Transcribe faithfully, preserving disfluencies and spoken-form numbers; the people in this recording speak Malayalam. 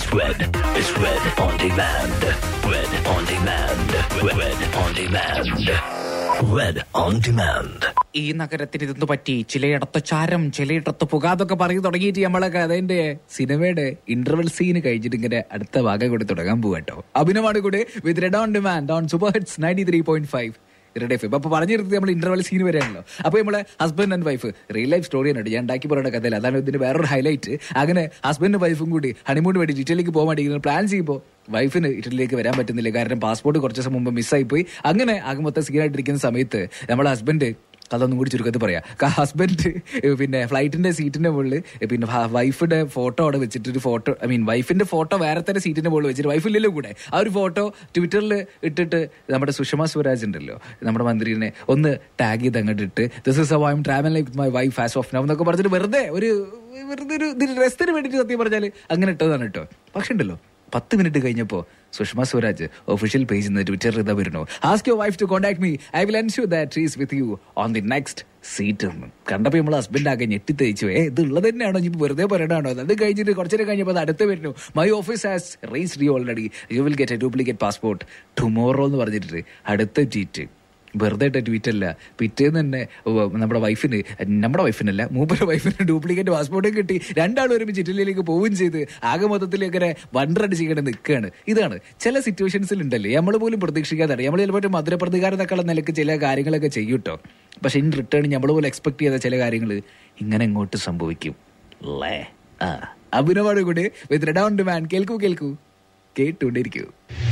It's Red. It's Red on demand. Red on demand. Red on demand. Red on demand. ഈ നഗരത്തിന് ഇതൊന്നു പറ്റി, ചിലയിടത്ത് ചാരം, ചിലയിടത്ത് പുകാതൊക്കെ പറഞ്ഞു തുടങ്ങിയിട്ട് നമ്മളൊക്കെ അതിന്റെ സിനിമയുടെ ഇന്റർവെൽ സീന് കഴിച്ചിട്ട് ഇങ്ങനെ അടുത്ത ഭാഗം കൂടി തുടങ്ങാൻ പോകട്ടോ. അഭിനവാണ് കൂടെ with red on demand on super hits ninety three point five red F M. അപ്പൊ പറഞ്ഞിരുന്നത് നമ്മൾ ഇന്റർവെൽ സീൻ വരെയാണല്ലോ. അപ്പൊ നമ്മളെ husband and wife real life സ്റ്റോറിയാണ്, ഞാൻ ഉണ്ടാക്കി പറയുന്ന കഥയില്ല, അതാണ് ഇതിന്റെ വേറൊരു ഹൈലൈറ്റ്. അങ്ങനെ ഹസ്ബൻഡും വൈഫും കൂടി ഹണിമൂൺ വേണ്ടി ഇറ്റലിക്ക് പോകാൻ വേണ്ടി പ്ലാൻ ചെയ്യുമ്പോൾ വൈഫിന് ഇറ്റലിയിലേക്ക് വരാൻ പറ്റുന്നില്ല, കാരണം പാസ്പോർട്ട് കുറച്ച് ദിവസം മുമ്പ് മിസ്സായി പോയി. അങ്ങനെ ആകെ മൊത്തം സീനായിട്ടിരിക്കുന്ന സമയത്ത് നമ്മളെ ഹസ്ബൻഡ് അതൊന്നും കൂടി ചുരുക്കത്തിൽ പറയാം. ഹസ്ബൻഡ് പിന്നെ ഫ്ലൈറ്റിന്റെ സീറ്റിന്റെ മുകളിൽ പിന്നെ വൈഫിന്റെ ഫോട്ടോ അവിടെ വെച്ചിട്ട് ഒരു ഫോട്ടോ ഐ മീൻ വൈഫിന്റെ ഫോട്ടോ വേറെ തന്നെ സീറ്റിന്റെ മുകളിൽ വെച്ചിട്ട് വൈഫില്ലല്ലോ കൂടെ ആ ഒരു ഫോട്ടോ ട്വിറ്ററിൽ ഇട്ടിട്ട് നമ്മുടെ സുഷമ സ്വരാജ് ഉണ്ടല്ലോ നമ്മുടെ മന്ത്രിനെ ഒന്ന് ടാഗ് ചെയ്ത് അങ്ങോട്ട് ഇട്ട് this is how I am travelling with my wife as of now എന്നൊക്കെ പറഞ്ഞിട്ട് വെറുതെ ഒരു വെറുതെ ഒരു രസത്തിന് വേണ്ടിയിട്ട് സത്യം പറഞ്ഞാൽ അങ്ങനെ ഇട്ടതാണ് കേട്ടോ. പക്ഷെ ഉണ്ടല്ലോ പത്ത് മിനിറ്റ് കഴിഞ്ഞപ്പോൾ സുഷമ സ്വരാജ് ഒഫീഷ്യൽ പേജിൽ നിന്ന് ട്വിറ്ററിൽ ഇതാ വരുന്നു, ask your wife to contact me, I will ensure that she is with you on the next seat. കണ്ടപ്പോൾ നമ്മൾ ഹസ്ബൻഡ് ആകെ ഞെട്ടിത്തയിച്ചു. ഏ ഇത് ഉള്ളത് തന്നെയാണോ, ഇനി വെറുതെ പറയണാണോ? അത് കഴിഞ്ഞിട്ട് കുറച്ചേരം കഴിഞ്ഞപ്പോൾ അത് അടുത്ത് വരുന്നു, my office has raised you already, you will get a duplicate passport tomorrow എന്ന് പറഞ്ഞിട്ട് അടുത്ത ട്വീറ്റ്. വെറുതെ ഇട്ട ട്വീറ്റ് അല്ല, പിറ്റേന്ന് തന്നെ നമ്മുടെ വൈഫിന് നമ്മുടെ വൈഫിനല്ല മൂപ്പരുടെ വൈഫിന് ഡ്യൂപ്ലിക്കേറ്റ് പാസ്പോർട്ടും കിട്ടി. രണ്ടാളും ഒരുമിച്ച് ഇറ്റലിയിലേക്ക് പോവുകയും ചെയ്ത് ആകെ മൊത്തത്തിൽ ഇങ്ങനെ വണ്ടറടി ചെയ്യണം നിൽക്കുകയാണ്. ഇതാണ് ചില സിറ്റുവേഷൻസിൽ ഉണ്ടല്ലേ നമ്മൾ പോലും പ്രതീക്ഷിക്കാതെ, നമ്മൾ ചിലപ്പോൾ മധുരപ്രതികാരം എന്നൊക്കെയുള്ള നിലക്ക് ചില കാര്യങ്ങളൊക്കെ ചെയ്യൂട്ടോ, പക്ഷെ ഇൻ റിട്ടേൺ നമ്മൾ പോലും എക്സ്പെക്ട് ചെയ്യാത്ത ചില കാര്യങ്ങൾ ഇങ്ങനെ ഇങ്ങോട്ട് സംഭവിക്കും. ലേ ആ അഭിനവാണ് കൂടെ വിത്ത് റെഡ് ഓൺ ഡിമാൻഡ്. കേൾക്കൂ കേൾക്കൂ കേട്ടുകൊണ്ടിരിക്കൂ.